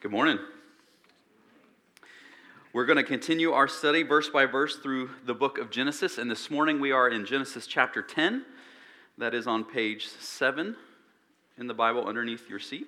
Good morning. We're going to continue our study verse by verse through the book of Genesis, and this morning we are in Genesis chapter 10. That is on page 7 in the Bible underneath your seat.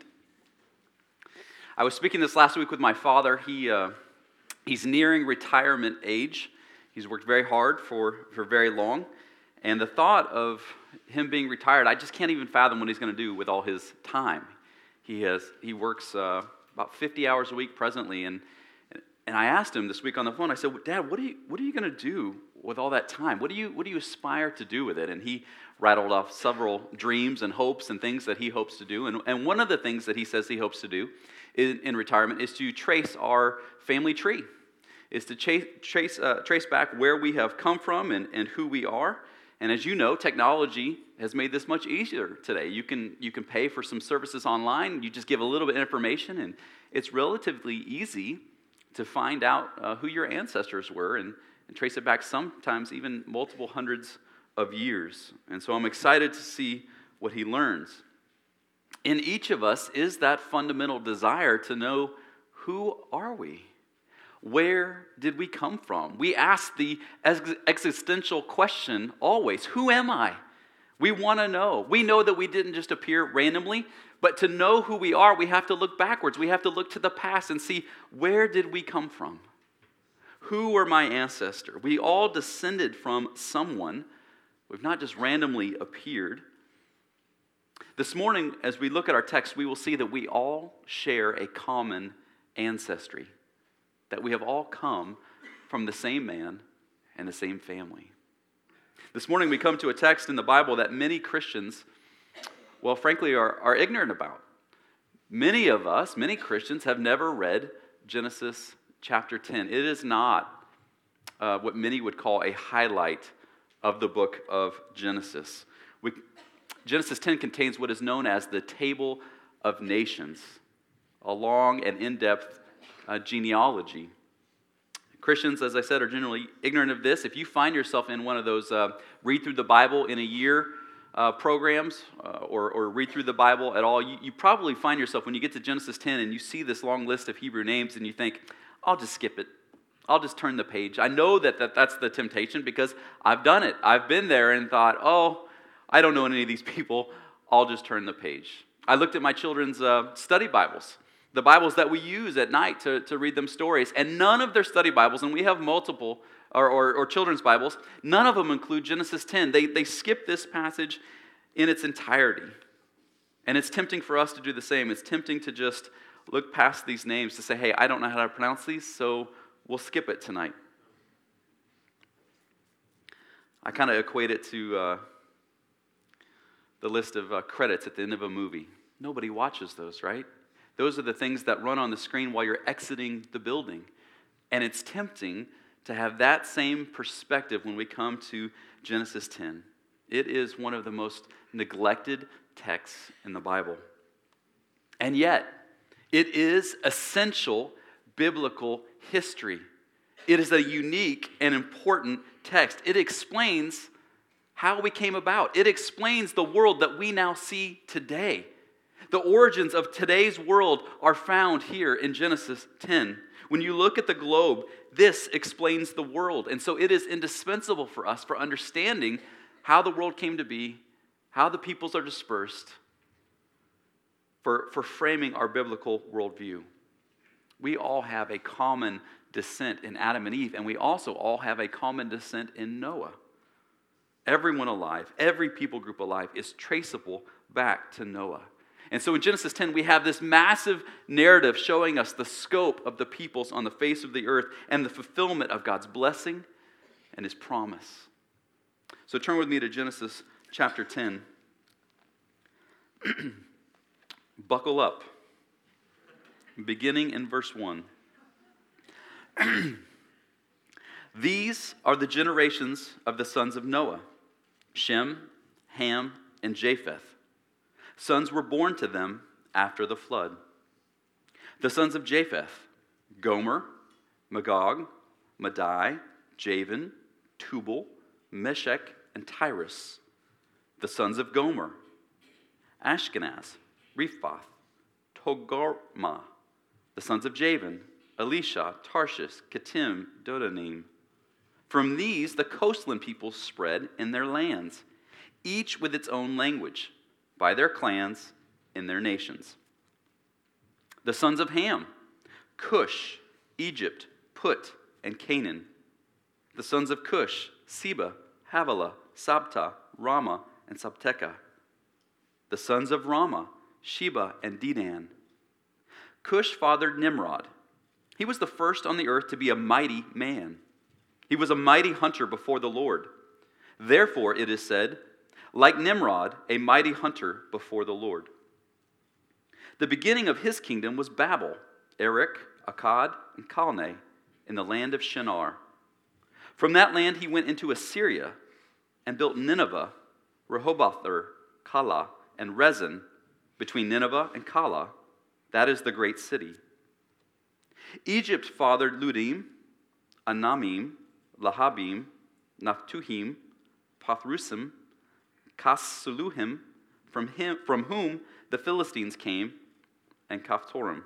I was speaking this last week with my father. He's nearing retirement age. He's worked very hard for very long, and the thought of him being retired, I just can't even fathom what he's going to do with all his time. He works about 50 hours a week presently, and I asked him this week on the phone. I said, "Dad, what are you going to do with all that time? What do you aspire to do with it?" And he rattled off several dreams and hopes and things that he hopes to do. And one of the things that he says he hopes to do in retirement is to trace our family tree, is to trace back where we have come from and who we are. And as you know, technology has made this much easier today. You can pay for some services online. You just give a little bit of information, and it's relatively easy to find out who your ancestors were and trace it back sometimes even multiple hundreds of years. And so I'm excited to see what he learns. In each of us is that fundamental desire to know, who are we? Where did we come from? We ask the existential question always, who am I? We want to know. We know that we didn't just appear randomly, but to know who we are, we have to look backwards. We have to look to the past and see, where did we come from? Who were my ancestors? We all descended from someone. We've not just randomly appeared. This morning, as we look at our text, we will see that we all share a common ancestry, that we have all come from the same man and the same family. This morning we come to a text in the Bible that many Christians, well, frankly, are ignorant about. Many of us, many Christians, have never read Genesis chapter 10. It is not what many would call a highlight of the book of Genesis. Genesis 10 contains what is known as the Table of Nations, a long and in-depth genealogy. Christians, as I said, are generally ignorant of this. If you find yourself in one of those read through the Bible in a year programs or read through the Bible at all, you probably find yourself when you get to Genesis 10 and you see this long list of Hebrew names and you think, I'll just skip it. I'll just turn the page. I know that's the temptation because I've done it. I've been there and thought, I don't know any of these people. I'll just turn the page. I looked at my children's study Bibles, the Bibles that we use at night to read them stories. And none of their study Bibles, and we have multiple, or children's Bibles, none of them include Genesis 10. They skip this passage in its entirety. And it's tempting for us to do the same. It's tempting to just look past these names to say, hey, I don't know how to pronounce these, so we'll skip it tonight. I kind of equate it to the list of credits at the end of a movie. Nobody watches those, right? Those are the things that run on the screen while you're exiting the building. And it's tempting to have that same perspective when we come to Genesis 10. It is one of the most neglected texts in the Bible. And yet, it is essential biblical history. It is a unique and important text. It explains how we came about. It explains the world that we now see today. The origins of today's world are found here in Genesis 10. When you look at the globe, this explains the world. And so it is indispensable for us for understanding how the world came to be, how the peoples are dispersed, for framing our biblical worldview. We all have a common descent in Adam and Eve, and we also all have a common descent in Noah. Everyone alive, every people group alive is traceable back to Noah. And so in Genesis 10, we have this massive narrative showing us the scope of the peoples on the face of the earth and the fulfillment of God's blessing and His promise. So turn with me to Genesis chapter 10. Buckle up. Beginning in verse 1. These are the generations of the sons of Noah: Shem, Ham, and Japheth. Sons were born to them after the flood. The sons of Japheth: Gomer, Magog, Madai, Javan, Tubal, Meshech, and Tyrus. The sons of Gomer: Ashkenaz, Riphath, Togarmah, The sons of Javan, Elisha, Tarshish, Kittim, Dodanim. From these the coastland peoples spread in their lands, each with its own language, by their clans in their nations. The sons of Ham, Cush, Egypt, Put, and Canaan. The sons of Cush, Seba, Havilah, Sabta, Rama, and Sabteka. The sons of Rama, Sheba, and Dedan. Cush fathered Nimrod. He was the first on the earth to be a mighty man. He was a mighty hunter before the Lord. Therefore, it is said, like Nimrod, a mighty hunter before the Lord. The beginning of his kingdom was Babel, Erech, Akkad, and Calneh, in the land of Shinar. From that land he went into Assyria and built Nineveh, Rehoboth, Calah, and Rezin, between Nineveh and Calah. That is the great city. Egypt fathered Ludim, Anamim, Lahabim, Naphtuhim, Pathrusim, Kasluhim, from whom the Philistines came, and Kaphtorim.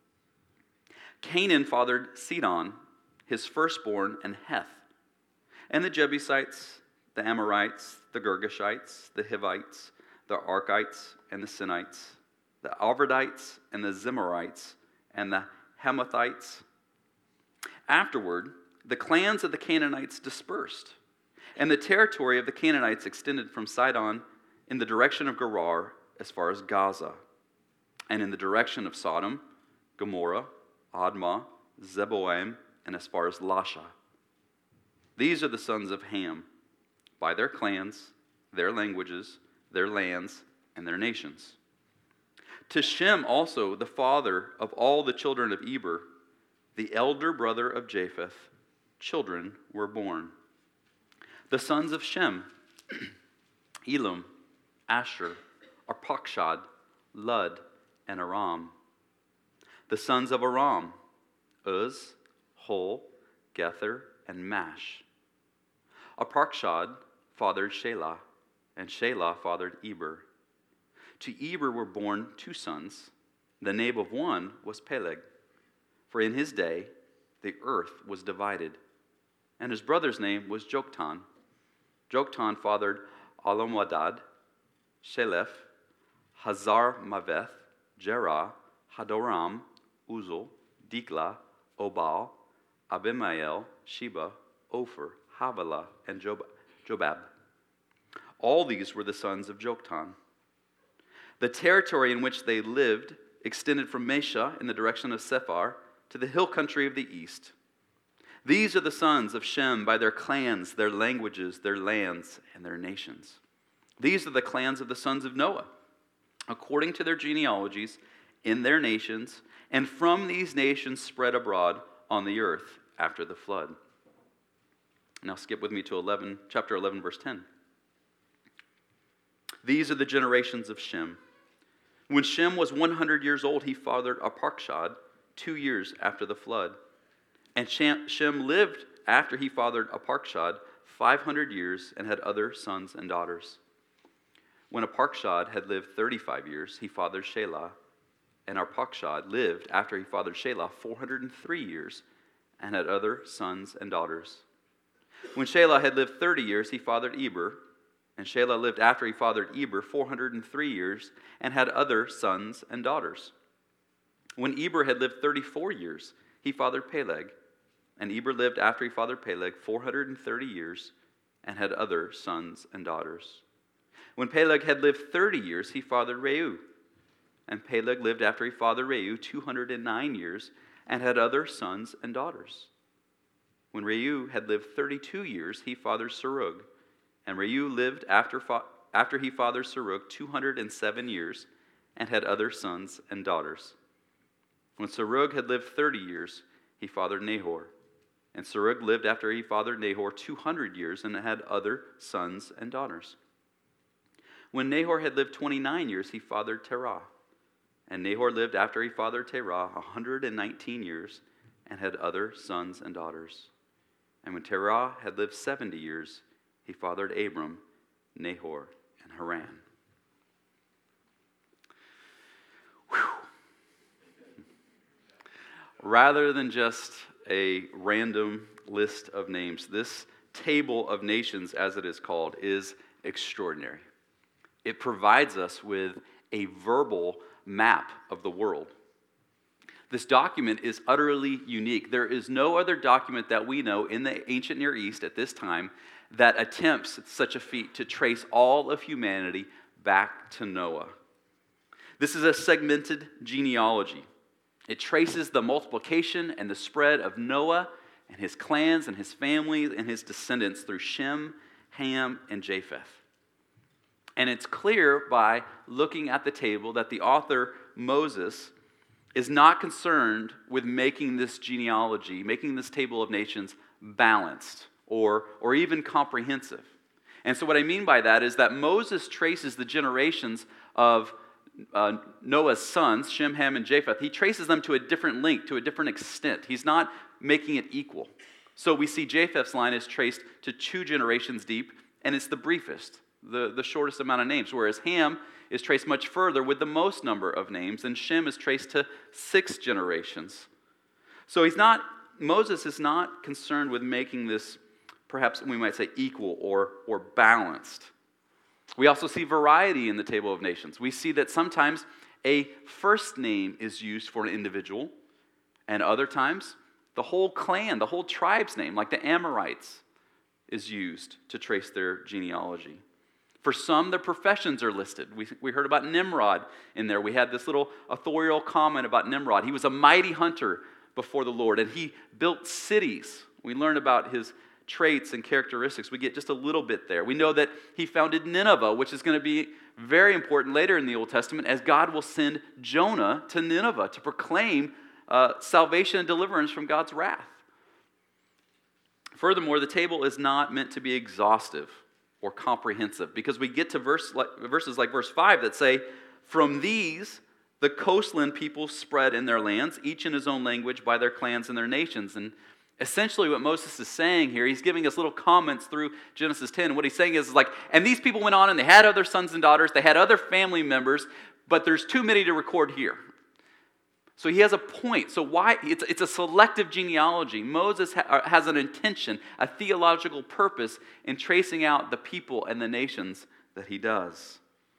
Canaan fathered Sidon, his firstborn, and Heth, and the Jebusites, the Amorites, the Girgashites, the Hivites, the Arkites, and the Sinites, the Alvardites, and the Zemarites, and the Hamathites. Afterward, the clans of the Canaanites dispersed, and the territory of the Canaanites extended from Sidon in the direction of Gerar as far as Gaza, and in the direction of Sodom, Gomorrah, Admah, Zeboim, and as far as Lasha. These are the sons of Ham, by their clans, their languages, their lands, and their nations. To Shem also, the father of all the children of Eber, the elder brother of Japheth, children were born. The sons of Shem, Elam, Asher, Arpachshad, Lud, and Aram. The sons of Aram, Uz, Hol, Gether, and Mash. Arpachshad fathered Shelah, and Shelah fathered Eber. To Eber were born two sons. The name of one was Peleg, for in his day the earth was divided. And his brother's name was Joktan. Joktan fathered Alomwadad, Sheleph, Hazar-Maveth, Jerah, Hadoram, Uzal, Diklah, Obal, Abimael, Sheba, Ophir, Havilah, and Jobab. All these were the sons of Joktan. The territory in which they lived extended from Mesha in the direction of Sephar to the hill country of the east. These are the sons of Shem by their clans, their languages, their lands, and their nations. These are the clans of the sons of Noah, according to their genealogies, in their nations, and from these nations spread abroad on the earth after the flood. Now skip with me to chapter 11, verse 10. These are the generations of Shem. When Shem was 100 years old, he fathered Arpachshad 2 years after the flood. And Shem lived after he fathered Arpachshad 500 years and had other sons and daughters. When Arpachshad had lived 35 years, he fathered Shelah. And Arpachshad lived after he fathered Shelah 403 years and had other sons and daughters. When Shelah had lived 30 years, he fathered Eber. And Shelah lived after he fathered Eber 403 years and had other sons and daughters. When Eber had lived 34 years, he fathered Peleg. And Eber lived after he fathered Peleg 430 years and had other sons and daughters. When Peleg had lived 30 years, he fathered Reu. And Peleg lived after he fathered Reu 209 years and had other sons and daughters. When Reu had lived 32 years, he fathered Serug. And Reu lived after he fathered Serug 207 years and had other sons and daughters. When Serug had lived 30 years, he fathered Nahor. And Serug lived after he fathered Nahor 200 years and had other sons and daughters. When Nahor had lived 29 years, he fathered Terah. And Nahor lived after he fathered Terah 119 years and had other sons and daughters. And when Terah had lived 70 years, he fathered Abram, Nahor, and Haran. Whew. rather than just a random list of names. This table of nations, as it is called, is extraordinary. It provides us with a verbal map of the world. This document is utterly unique. There is no other document that we know in the ancient Near East at this time that attempts such a feat to trace all of humanity back to Noah. This is a segmented genealogy. It traces the multiplication and the spread of Noah and his clans and his families and his descendants through Shem, Ham, and Japheth. And it's clear by looking at the table that the author, Moses, is not concerned with making this genealogy, making this table of nations balanced or even comprehensive. And so what I mean by that is that Moses traces the generations of Noah's sons, Shem, Ham, and Japheth. He traces them to a different length, to a different extent. He's not making it equal. So we see Japheth's line is traced to 2 generations deep, and it's the briefest, the shortest amount of names, whereas Ham is traced much further with the most number of names, and Shem is traced to 6 generations. So Moses is not concerned with making this, perhaps we might say, equal or balanced. We also see variety in the table of nations. We see that sometimes a first name is used for an individual, and other times the whole clan, the whole tribe's name, like the Amorites, is used to trace their genealogy. For some, their professions are listed. We heard about Nimrod in there. We had this little authorial comment about Nimrod. He was a mighty hunter before the Lord, and he built cities. We learn about his traits and characteristics. We get just a little bit there. We know that he founded Nineveh, which is going to be very important later in the Old Testament, as God will send Jonah to Nineveh to proclaim salvation and deliverance from God's wrath. Furthermore, the table is not meant to be exhaustive or comprehensive, because we get to verses like verse 5 that say, "From these the coastland people spread in their lands, each in his own language, by their clans and their nations." And essentially what Moses is saying here, he's giving us little comments through Genesis 10. What he's saying is like, and these people went on and they had other sons and daughters, they had other family members, but there's too many to record here. So he has a point. So why? It's a selective genealogy. Moses has an intention, a theological purpose in tracing out the people and the nations that he does.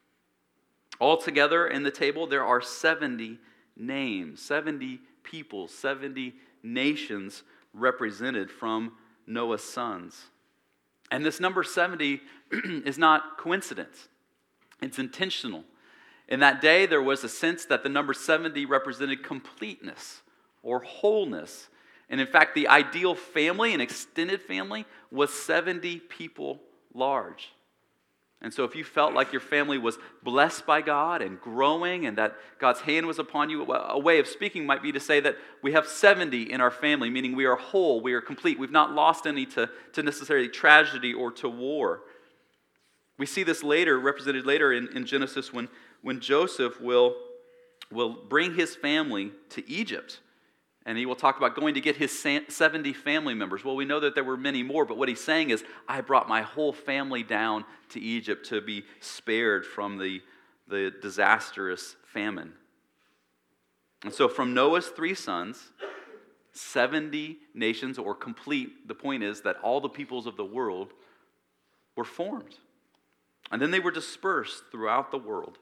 Altogether in the table, there are 70 names, 70 people, 70 nations represented from Noah's sons. And this number 70 is not coincidence. It's intentional. In that day, there was a sense that the number 70 represented completeness or wholeness. And in fact, the ideal family, an extended family, was 70 people large. And so if you felt like your family was blessed by God and growing and that God's hand was upon you, a way of speaking might be to say that we have 70 in our family, meaning we are whole, we are complete. We've not lost any to necessarily tragedy or to war. We see this later, represented later in Genesis when Joseph will bring his family to Egypt. And he will talk about going to get his 70 family members. Well, we know that there were many more, but what he's saying is, I brought my whole family down to Egypt to be spared from the disastrous famine. And so from Noah's 3 sons, 70 nations, or complete, the point is that all the peoples of the world were formed. And then they were dispersed throughout the world.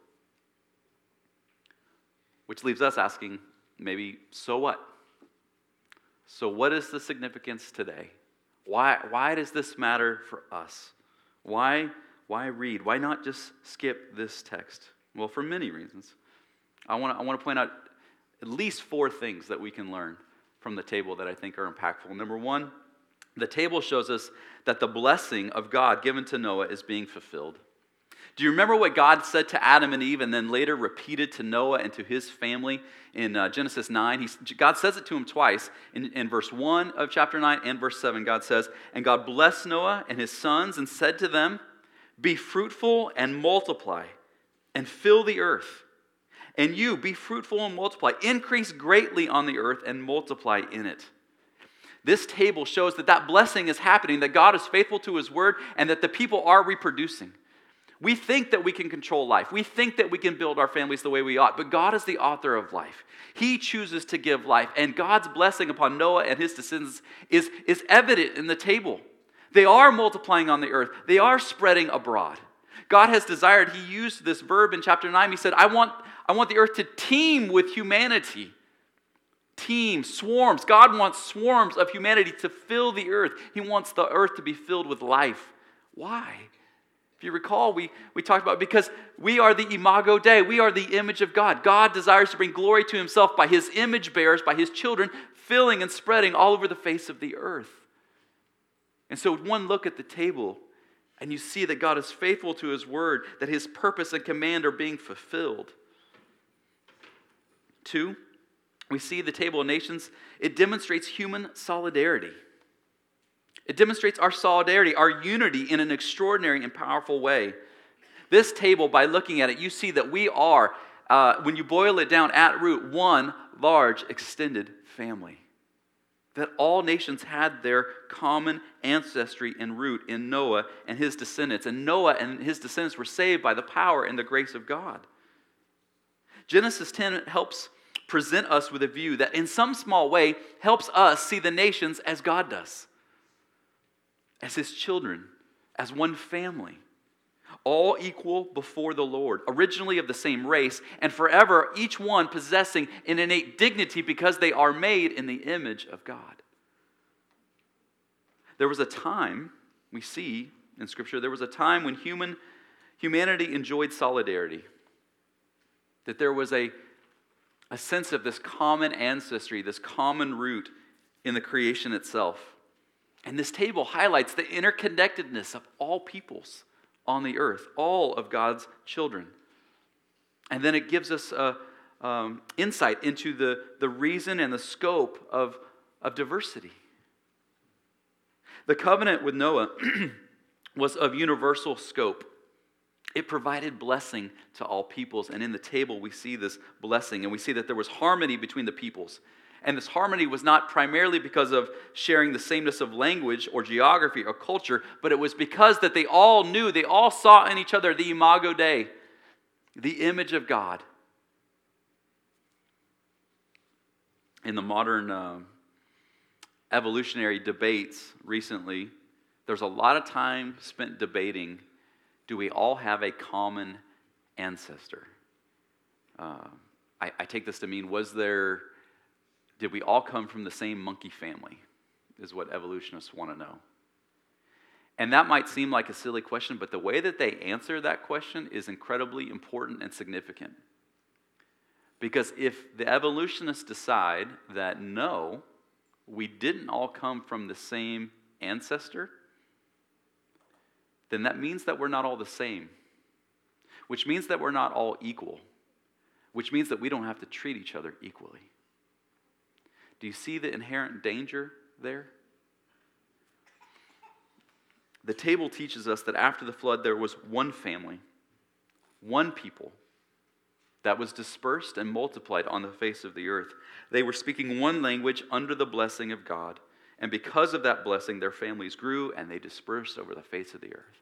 Which leaves us asking, maybe, so what? So what is the significance today? Why does this matter for us? Why read? Why not just skip this text? Well, for many reasons. I want to point out at least 4 things that we can learn from the table that I think are impactful. Number 1, the table shows us that the blessing of God given to Noah is being fulfilled. Do you remember what God said to Adam and Eve and then later repeated to Noah and to his family in Genesis 9? God says it to him twice. In verse 1 of chapter 9 and verse 7, God says, "And God blessed Noah and his sons and said to them, 'Be fruitful and multiply and fill the earth. And you, be fruitful and multiply. Increase greatly on the earth and multiply in it.'" This table shows that blessing is happening, that God is faithful to his word, and that the people are reproducing. We think that we can control life. We think that we can build our families the way we ought, but God is the author of life. He chooses to give life, and God's blessing upon Noah and his descendants is evident in the table. They are multiplying on the earth. They are spreading abroad. God has desired, he used this verb in chapter 9. He said, I want the earth to teem with humanity. Team, swarms. God wants swarms of humanity to fill the earth. He wants the earth to be filled with life. Why? If you recall, we talked about because we are the imago Dei. We are the image of God. God desires to bring glory to himself by his image bearers, by his children, filling and spreading all over the face of the earth. And so one look at the table, and you see that God is faithful to his word, that his purpose and command are being fulfilled. 2, we see the table of nations. It demonstrates human solidarity. It demonstrates our solidarity, our unity in an extraordinary and powerful way. This table, by looking at it, you see that we are, when you boil it down at root, one large extended family. That all nations had their common ancestry and root in Noah and his descendants. And Noah and his descendants were saved by the power and the grace of God. Genesis 10 helps present us with a view that in some small way helps us see the nations as God does. As his children, as one family, all equal before the Lord, originally of the same race, and forever each one possessing an innate dignity because they are made in the image of God. There was a time, we see in Scripture, there was a time when humanity enjoyed solidarity. That there was a sense of this common ancestry, this common root in the creation itself. And this table highlights the interconnectedness of all peoples on the earth, all of God's children. And then it gives us insight into the reason and the scope of diversity. The covenant with Noah was of universal scope. It provided blessing to all peoples. And in the table we see this blessing. And we see that there was harmony between the peoples. And this harmony was not primarily because of sharing the sameness of language or geography or culture, but it was because that they all knew, they all saw in each other the imago Dei, the image of God. In the modern evolutionary debates recently, there's a lot of time spent debating, do we all have a common ancestor? I take this to mean, did we all come from the same monkey family, is what evolutionists want to know. And that might seem like a silly question, but the way that they answer that question is incredibly important and significant. Because if the evolutionists decide that no, we didn't all come from the same ancestor, then that means that we're not all the same, which means that we're not all equal, which means that we don't have to treat each other equally. Do you see the inherent danger there? The table teaches us that after the flood there was one family, one people that was dispersed and multiplied on the face of the earth. They were speaking one language under the blessing of God. And because of that blessing, their families grew and they dispersed over the face of the earth.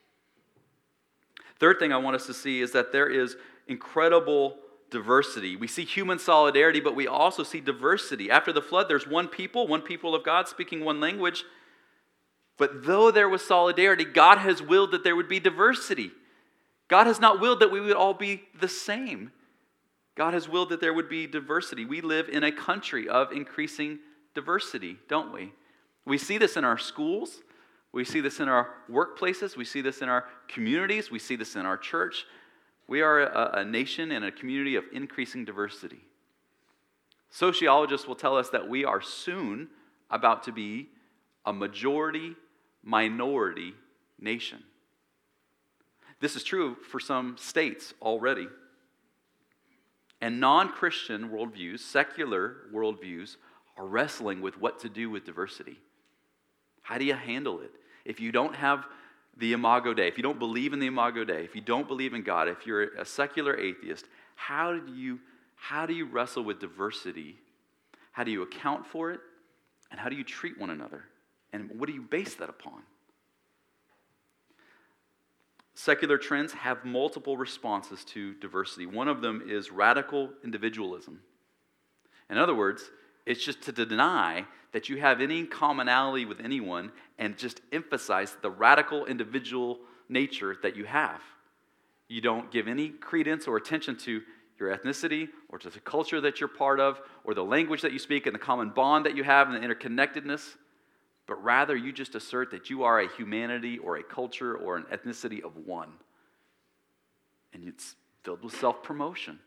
Third thing I want us to see is that there is incredible diversity. We see human solidarity, but we also see diversity. After the flood, there's one people of God speaking one language. But though there was solidarity, God has willed that there would be diversity. God has not willed that we would all be the same. God has willed that there would be diversity. We live in a country of increasing diversity, don't we? We see this in our schools. We see this in our workplaces. We see this in our communities. We see this in our church. We are a nation and a community of increasing diversity. Sociologists will tell us that we are soon about to be a majority-minority nation. This is true for some states already. And non-Christian worldviews, secular worldviews, are wrestling with what to do with diversity. How do you handle it? If you don't have the imago Dei, if you don't believe in the imago Dei, if you don't believe in God, if you're a secular atheist, how do you wrestle with diversity? How do you account for it? And how do you treat one another? And what do you base that upon? secular trends have multiple responses to diversity. One of them is radical individualism. In other words, it's just to deny that you have any commonality with anyone and just emphasize the radical individual nature that you have. You don't give any credence or attention to your ethnicity or to the culture that you're part of or the language that you speak and the common bond that you have and the interconnectedness, but rather you just assert that you are a humanity or a culture or an ethnicity of one. And it's filled with self-promotion.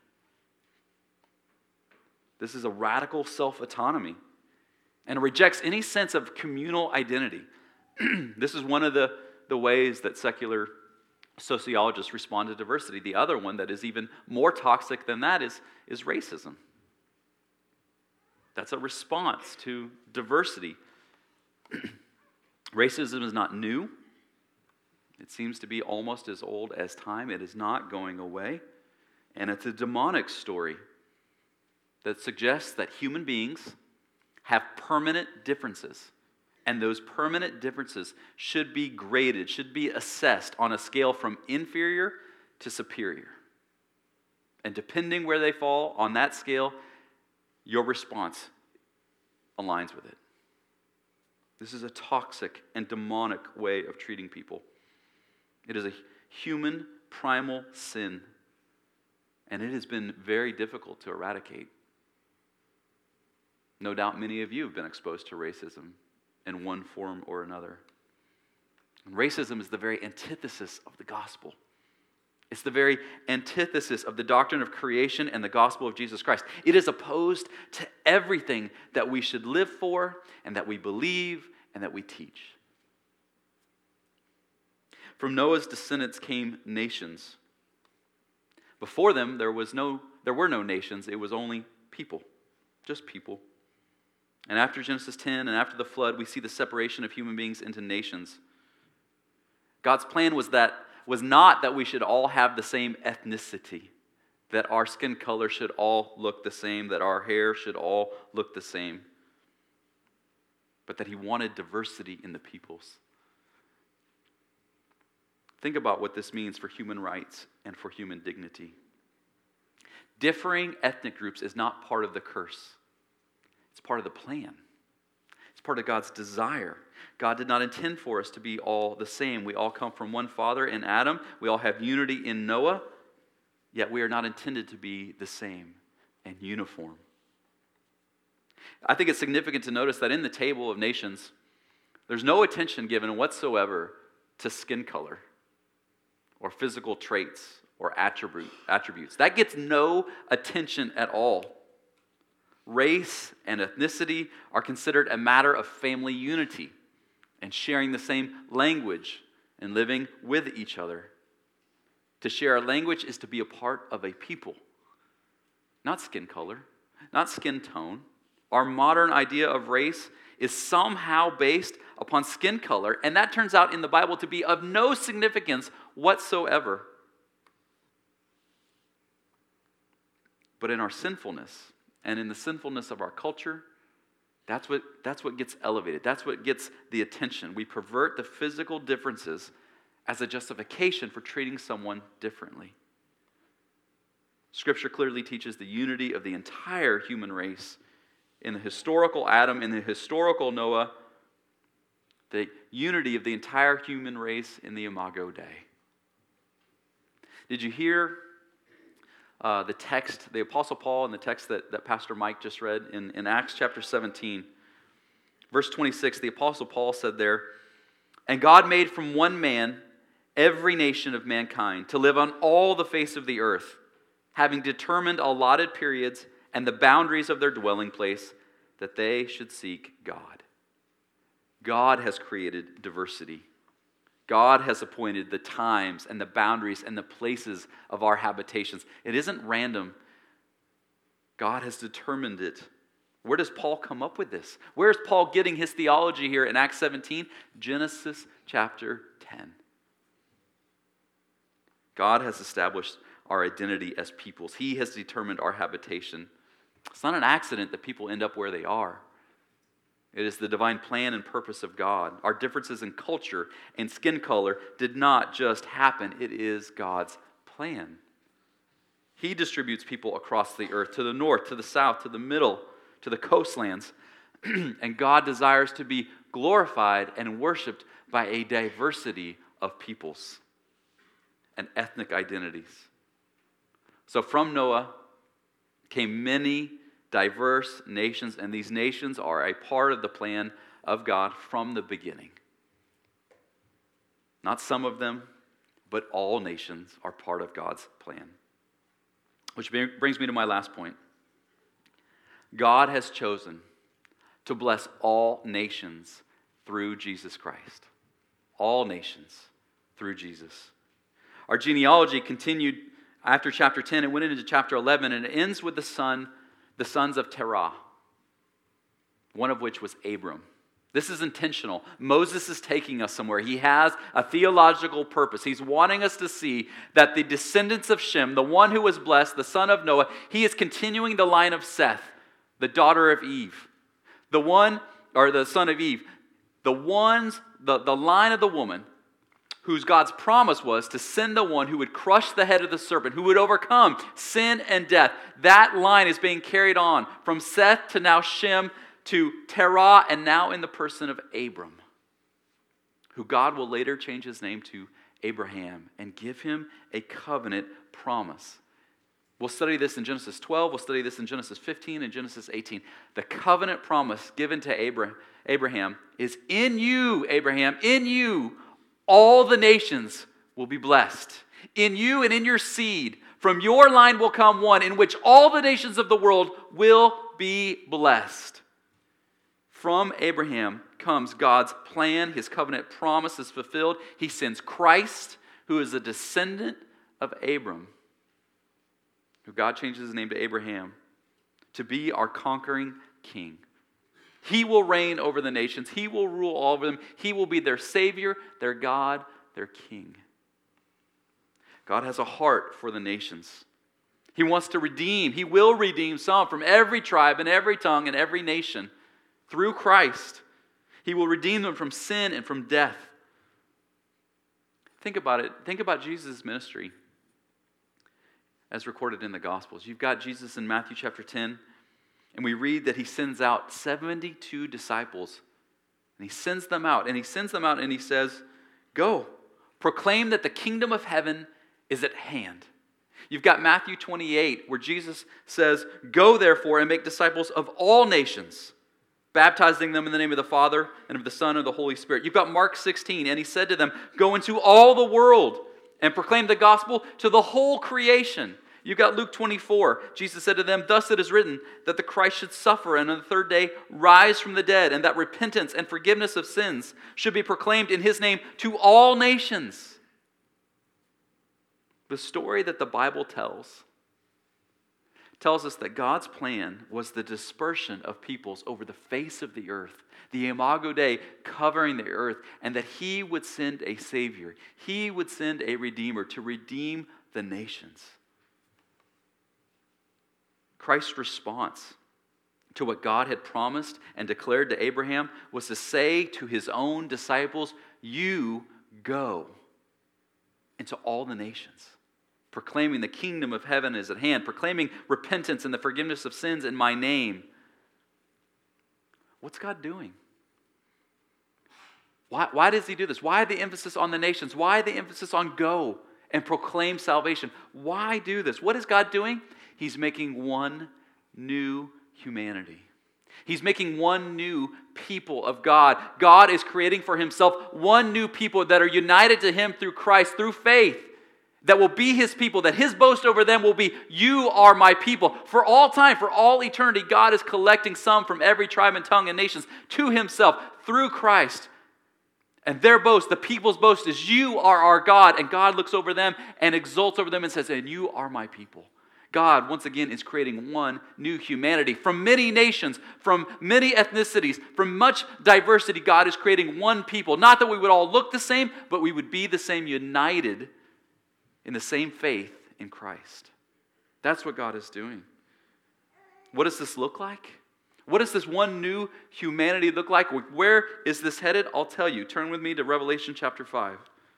This is a radical self-autonomy, and it rejects any sense of communal identity. This is one of the ways that secular sociologists respond to diversity. The other one that is even more toxic than that is racism. That's a response to diversity. Racism is not new. It seems to be almost as old as time. It is not going away. And it's a demonic story that suggests that human beings have permanent differences. And those permanent differences should be graded, should be assessed on a scale from inferior to superior. And depending where they fall on that scale, your response aligns with it. This is a toxic and demonic way of treating people. It is a human primal sin, and it has been very difficult to eradicate. No doubt many of you have been exposed to racism in one form or another. And racism is the very antithesis of the gospel. It's the very antithesis of the doctrine of creation and the gospel of Jesus Christ. It is opposed to everything that we should live for and that we believe and that we teach. From Noah's descendants came nations. Before them, there were no nations. It was only people, just people. And after Genesis 10 and after the flood, we see the separation of human beings into nations. God's plan was not that we should all have the same ethnicity, that our skin color should all look the same, that our hair should all look the same, but that He wanted diversity in the peoples. Think about what this means for human rights and for human dignity. Differing ethnic groups is not part of the curse. It's part of the plan. It's part of God's desire. God did not intend for us to be all the same. We all come from one Father in Adam. We all have unity in Noah. Yet we are not intended to be the same and uniform. I think it's significant to notice that in the table of nations, there's no attention given whatsoever to skin color or physical traits or attributes. That gets no attention at all. Race and ethnicity are considered a matter of family unity and sharing the same language and living with each other. To share a language is to be a part of a people, not skin color, not skin tone. Our modern idea of race is somehow based upon skin color, and that turns out in the Bible to be of no significance whatsoever. But in our sinfulness, and in the sinfulness of our culture, that's what gets elevated. That's what gets the attention. We pervert the physical differences as a justification for treating someone differently. Scripture clearly teaches the unity of the entire human race in the historical Adam, in the historical Noah, the unity of the entire human race in the Imago Dei. Did you hear the text, the Apostle Paul, in the text that Pastor Mike just read in Acts chapter 17? Verse 26, the Apostle Paul said there, "And God made from one man every nation of mankind to live on all the face of the earth, having determined allotted periods and the boundaries of their dwelling place, that they should seek God." God has created diversity. God has appointed the times and the boundaries and the places of our habitations. It isn't random. God has determined it. Where does Paul come up with this? Where is Paul getting his theology here in Acts 17? Genesis chapter 10. God has established our identity as peoples. He has determined our habitation. It's not an accident that people end up where they are. It is the divine plan and purpose of God. Our differences in culture and skin color did not just happen. It is God's plan. He distributes people across the earth, to the north, to the south, to the middle, to the coastlands. And God desires to be glorified and worshiped by a diversity of peoples and ethnic identities. So from Noah came many diverse nations, and these nations are a part of the plan of God from the beginning. Not some of them, but all nations are part of God's plan. Which brings me to my last point. God has chosen to bless all nations through Jesus Christ. All nations through Jesus. Our genealogy continued after chapter 10. It went into chapter 11, and it ends with the sons of Terah, one of which was Abram. This is intentional. Moses is taking us somewhere. He has a theological purpose. He's wanting us to see that the descendants of Shem, the one who was blessed, the son of Noah, he is continuing the line of Seth, the daughter of Eve. The son of Eve. The line of the woman whose God's promise was to send the one who would crush the head of the serpent, who would overcome sin and death. That line is being carried on from Seth to now Shem to Terah, and now in the person of Abram, who God will later change his name to Abraham and give him a covenant promise. We'll study this in Genesis 12, we'll study this in Genesis 15 and Genesis 18. The covenant promise given to Abraham is, in you, Abraham, in you, all the nations will be blessed. In you and in your seed, from your line will come one in which all the nations of the world will be blessed. From Abraham comes God's plan. His covenant promise is fulfilled. He sends Christ, who is a descendant of Abram, who God changes his name to Abraham, to be our conquering king. He will reign over the nations. He will rule all over them. He will be their Savior, their God, their King. God has a heart for the nations. He wants to redeem. He will redeem some from every tribe and every tongue and every nation through Christ. He will redeem them from sin and from death. Think about it. Think about Jesus' ministry as recorded in the Gospels. You've got Jesus in Matthew chapter 10, and we read that he sends out 72 disciples. And he sends them out, and he says, "Go, proclaim that the kingdom of heaven is at hand." You've got Matthew 28, where Jesus says, "Go therefore and make disciples of all nations, baptizing them in the name of the Father and of the Son and of the Holy Spirit." You've got Mark 16, and he said to them, "Go into all the world and proclaim the gospel to the whole creation." You've got Luke 24. Jesus said to them, "Thus it is written that the Christ should suffer and on the third day rise from the dead, and that repentance and forgiveness of sins should be proclaimed in his name to all nations." The story that the Bible tells us that God's plan was the dispersion of peoples over the face of the earth, the Imago Dei covering the earth, and that he would send a Savior. He would send a Redeemer to redeem the nations. Christ's response to what God had promised and declared to Abraham was to say to his own disciples, "You go into all the nations, proclaiming the kingdom of heaven is at hand, proclaiming repentance and the forgiveness of sins in my name." What's God doing? Why does he do this? Why the emphasis on the nations? Why the emphasis on go and proclaim salvation? Why do this? What is God doing? He's making one new humanity. He's making one new people of God. God is creating for himself one new people that are united to him through Christ, through faith, that will be his people, that his boast over them will be, "You are my people." For all time, for all eternity, God is collecting some from every tribe and tongue and nations to himself through Christ. And their boast, the people's boast, is, "You are our God." And God looks over them and exults over them and says, "And you are my people." God, once again, is creating one new humanity. From many nations, from many ethnicities, from much diversity, God is creating one people. Not that we would all look the same, but we would be the same, united in the same faith in Christ. That's what God is doing. What does this look like? What does this one new humanity look like? Where is this headed? I'll tell you. Turn with me to Revelation chapter 5.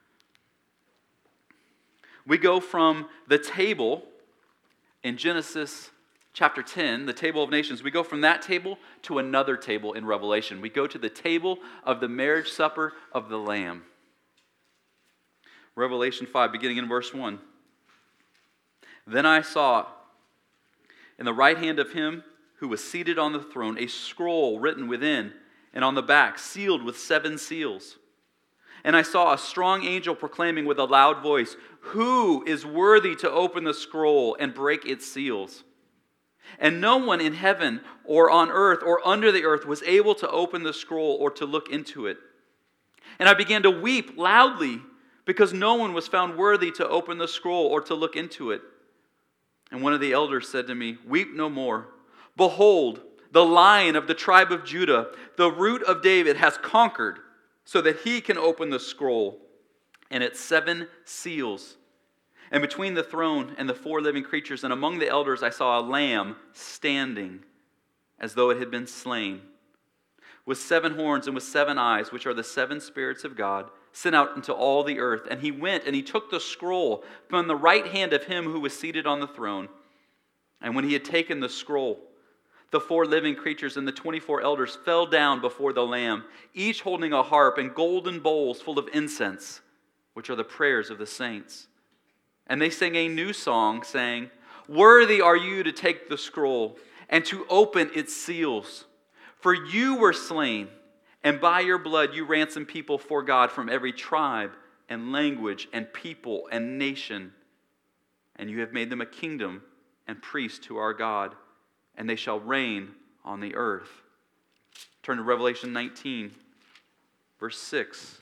We go from the table in Genesis chapter 10, the table of nations. We go from that table to another table in Revelation. We go to the table of the marriage supper of the Lamb. Revelation 5, beginning in verse 1. Then I saw in the right hand of him who was seated on the throne a scroll written within and on the back, sealed with 7 seals. And I saw a strong angel proclaiming with a loud voice, "Who is worthy to open the scroll and break its seals?" And no one in heaven or on earth or under the earth was able to open the scroll or to look into it. And I began to weep loudly because no one was found worthy to open the scroll or to look into it. And one of the elders said to me, "Weep no more. Behold, the Lion of the tribe of Judah, the Root of David, has conquered, so that he can open the scroll and its 7 seals." And between the throne and the 4 living creatures and among the elders I saw a lamb standing as though it had been slain, with 7 horns and with 7 eyes, which are the 7 spirits of God, sent out into all the earth. And he went and he took the scroll from the right hand of him who was seated on the throne. And when he had taken the scroll, the 4 living creatures and the 24 elders fell down before the Lamb, each holding a harp and golden bowls full of incense, which are the prayers of the saints. And they sang a new song, saying, "Worthy are you to take the scroll and to open its seals. For you were slain, and by your blood you ransomed people for God from every tribe and language and people and nation. And you have made them a kingdom and priests to our God, and they shall reign on the earth." Turn to Revelation 19, verse 6.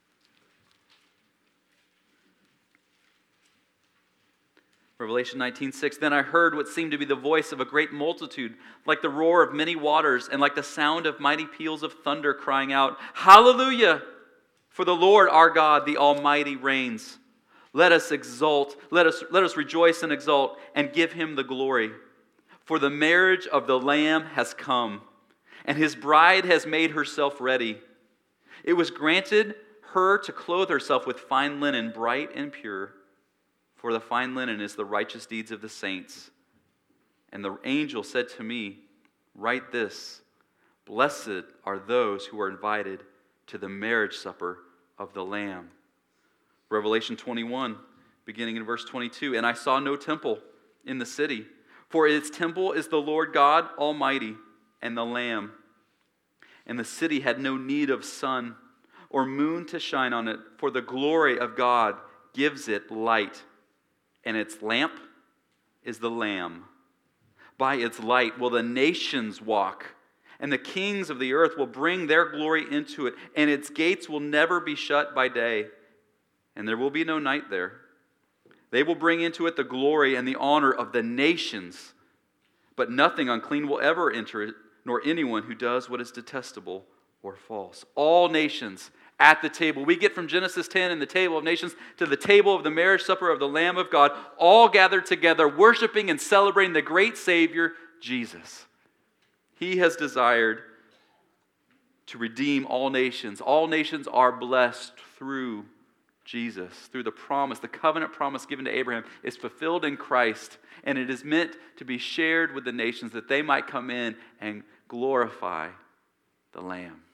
Revelation 19:6. Then I heard what seemed to be the voice of a great multitude, like the roar of many waters, and like the sound of mighty peals of thunder, crying out, "Hallelujah! For the Lord our God, the Almighty, reigns. Let us exult, let us rejoice and exult, and give him the glory. For the marriage of the Lamb has come, and his bride has made herself ready. It was granted her to clothe herself with fine linen, bright and pure. For the fine linen is the righteous deeds of the saints. And the angel said to me, "Write this, blessed are those who are invited to the marriage supper of the Lamb." Revelation 21, beginning in verse 22. And I saw no temple in the city, for its temple is the Lord God Almighty and the Lamb. And the city had no need of sun or moon to shine on it, for the glory of God gives it light. And its lamp is the Lamb. By its light will the nations walk, and the kings of the earth will bring their glory into it, and its gates will never be shut by day, and there will be no night there. They will bring into it the glory and the honor of the nations, but nothing unclean will ever enter it, nor anyone who does what is detestable or false. All nations at the table. We get from Genesis 10 and the table of nations to the table of the marriage supper of the Lamb of God, all gathered together, worshiping and celebrating the great Savior, Jesus. He has desired to redeem all nations. All nations are blessed through Jesus, through the promise. The covenant promise given to Abraham is fulfilled in Christ, and it is meant to be shared with the nations that they might come in and glorify the Lamb.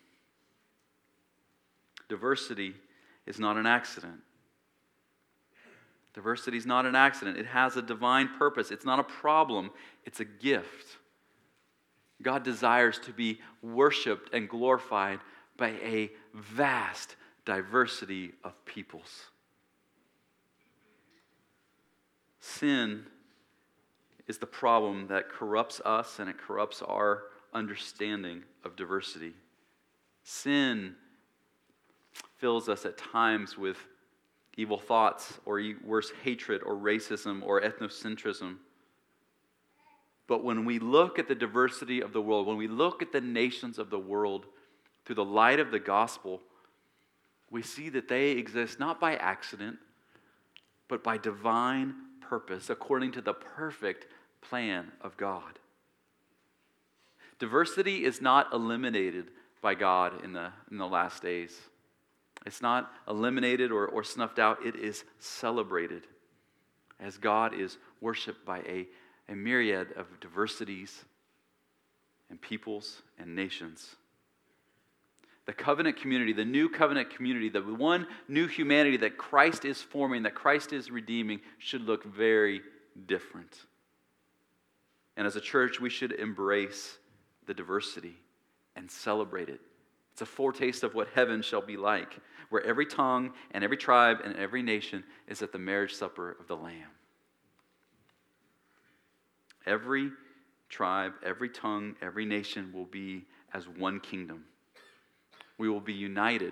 Diversity is not an accident. Diversity is not an accident. It has a divine purpose. It's not a problem. It's a gift. God desires to be worshiped and glorified by a vast diversity of peoples. Sin is the problem that corrupts us, and it corrupts our understanding of diversity. Sin fills us at times with evil thoughts, or worse, hatred, or racism, or ethnocentrism. But when we look at the diversity of the world, when we look at the nations of the world through the light of the gospel, we see that they exist not by accident, but by divine purpose, according to the perfect plan of God. Diversity is not eliminated by God in the last days. It's not eliminated or snuffed out. It is celebrated as God is worshiped by a myriad of diversities and peoples and nations. The covenant community, the new covenant community, the one new humanity that Christ is forming, that Christ is redeeming, should look very different. And as a church, we should embrace the diversity and celebrate it. It's a foretaste of what heaven shall be like, where every tongue and every tribe and every nation is at the marriage supper of the Lamb. Every tribe, every tongue, every nation will be as one kingdom. We will be united,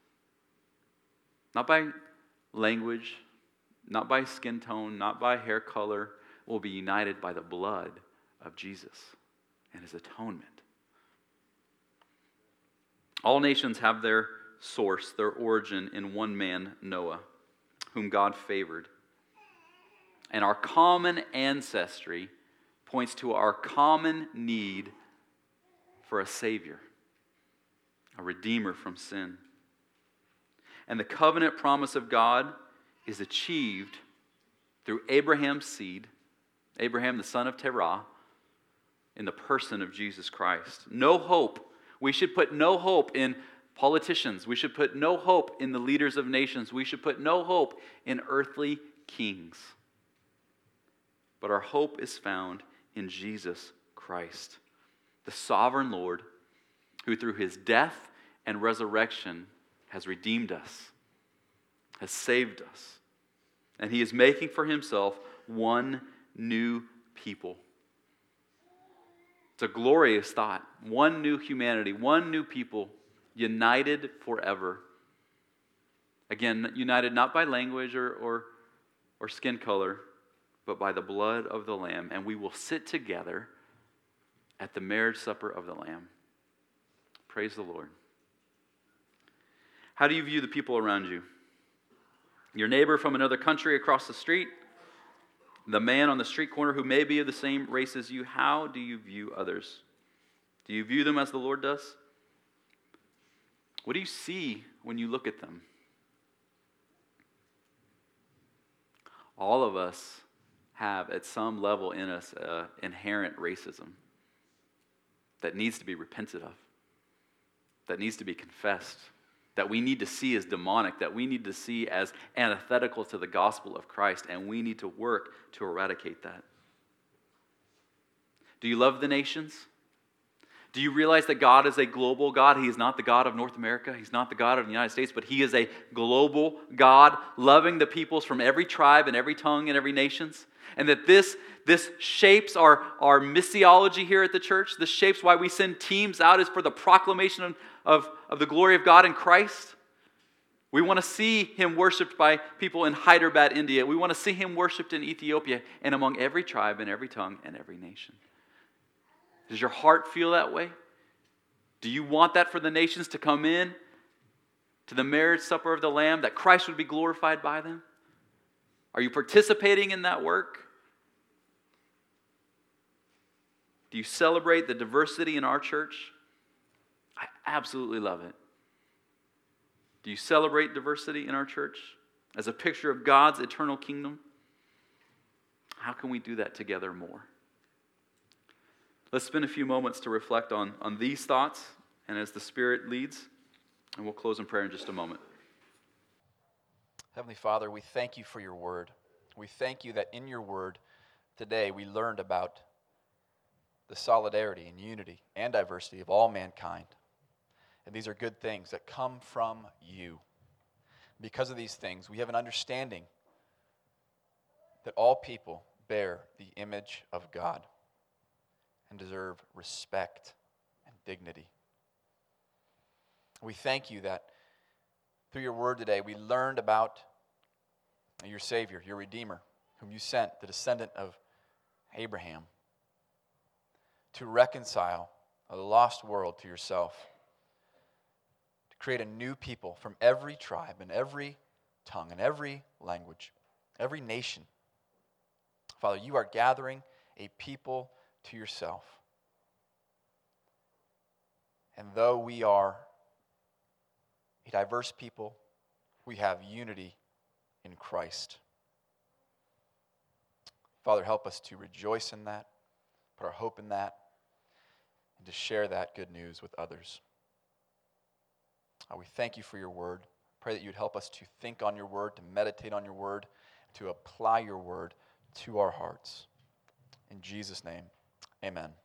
not by language, not by skin tone, not by hair color. We'll be united by the blood of Jesus and his atonement. All nations have their source, their origin in one man, Noah, whom God favored. And our common ancestry points to our common need for a Savior, a Redeemer from sin. And the covenant promise of God is achieved through Abraham's seed, Abraham the son of Terah, in the person of Jesus Christ. No hope. We should put no hope in politicians. We should put no hope in the leaders of nations. We should put no hope in earthly kings. But our hope is found in Jesus Christ, the sovereign Lord, who through his death and resurrection has redeemed us, has saved us. And he is making for himself one new people. It's a glorious thought. One new humanity, one new people, united forever. Again, united not by language or skin color, but by the blood of the Lamb. And we will sit together at the marriage supper of the Lamb. Praise the Lord. How do you view the people around you? Your neighbor from another country across the street? The man on the street corner who may be of the same race as you? How do you view others? Do you view them as the Lord does? What do you see when you look at them? All of us have, at some level in us, inherent racism that needs to be repented of, that needs to be confessed, that we need to see as demonic, that we need to see as antithetical to the gospel of Christ, and we need to work to eradicate that. Do you love the nations? Do you realize that God is a global God? He is not the God of North America. He's not the God of the United States, but he is a global God, loving the peoples from every tribe and every tongue and every nations. And that this shapes our missiology here at the church. This shapes why we send teams out, is for the proclamation of the glory of God in Christ. We want to see him worshipped by people in Hyderabad, India. We want to see him worshipped in Ethiopia and among every tribe and every tongue and every nation. Does your heart feel that way? Do you want that for the nations to come in to the marriage supper of the Lamb, that Christ would be glorified by them? Are you participating in that work? Do you celebrate the diversity in our church? I absolutely love it. Do you celebrate diversity in our church as a picture of God's eternal kingdom? How can we do that together more? Let's spend a few moments to reflect on these thoughts, and as the Spirit leads, and we'll close in prayer in just a moment. Heavenly Father, we thank you for your word. We thank you that in your word today we learned about the solidarity and unity and diversity of all mankind. And these are good things that come from you. Because of these things, we have an understanding that all people bear the image of God and deserve respect and dignity. We thank you that through your word today, we learned about your Savior, your Redeemer, whom you sent, the descendant of Abraham, to reconcile a lost world to yourself, to create a new people from every tribe and every tongue and every language, every nation. Father, you are gathering a people to yourself. And though we are a diverse people, we have unity in Christ. Father, help us to rejoice in that, put our hope in that, and to share that good news with others. We thank you for your word. Pray that you would help us to think on your word, to meditate on your word, to apply your word to our hearts. In Jesus' name, amen.